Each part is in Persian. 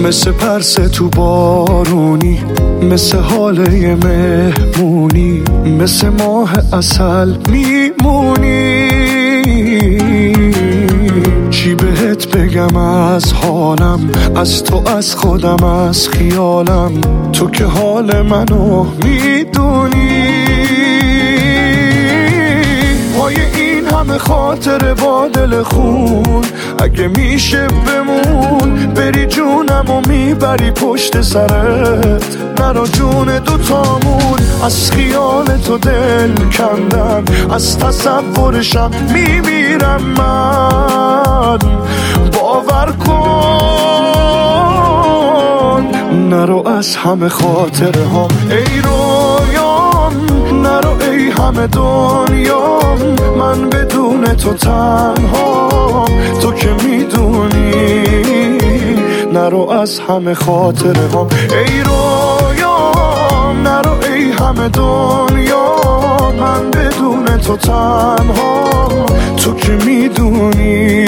مثل پرسه تو بارونی، مثل حاله مهمونی، مثل ماه عسل میمونی. چی بهت بگم از حالم، از تو، از خودم، از خیالم، تو که حال منو میدونی. پای این همه خاطر با دل خون، اگه میشه بمون، بری جونم و میبری پشت سرت، نرا جون دوتامون. از خیال تو دل کندم، از تصورشم میمیرم من. باور کن نرو از همه خاطره ها ای رویام، نرو ای همه دنیام، من بدون تو تنها، تو که میدونی. نرو از همه خاطره ها ای رویام، نرو ای همه دنیا، من بدون تو تنها، تو که میدونی.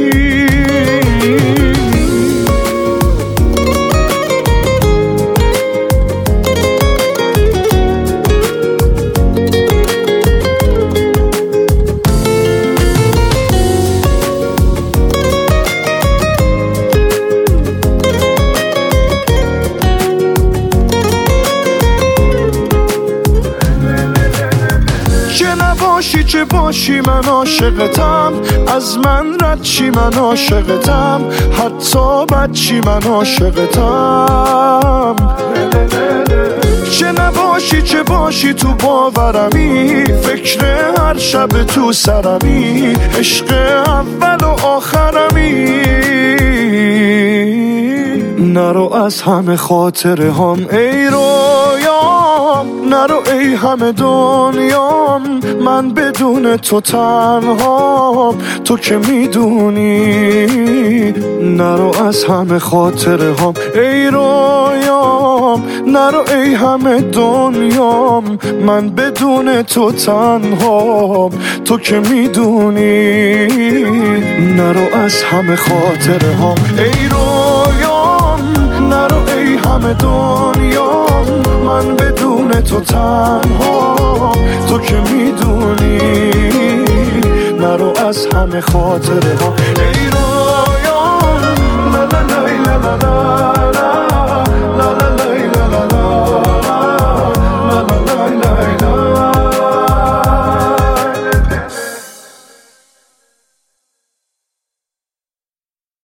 چه باشی من عاشقتم، از من رد چی من عاشقتم، حتی بد چی من عاشقتم. چه نباشی چه باشی تو باورمی، فکر هر شب تو سرمی، عشق اول و آخرمی. نرو از همه خاطره هم ای رویام، نرو ای همه دنیام، من بدون تو تنها، تو که میدونی. نرو از همه خاطره هم ای رویام، نرو ای همه دنیام، من بدون تو تنها، تو که میدونی. نرو از همه خاطره هم ای رویام، نرو ای همه دنیام، من بدون تو تنها، تو که میدونی. نرو از همه خاطره ها ای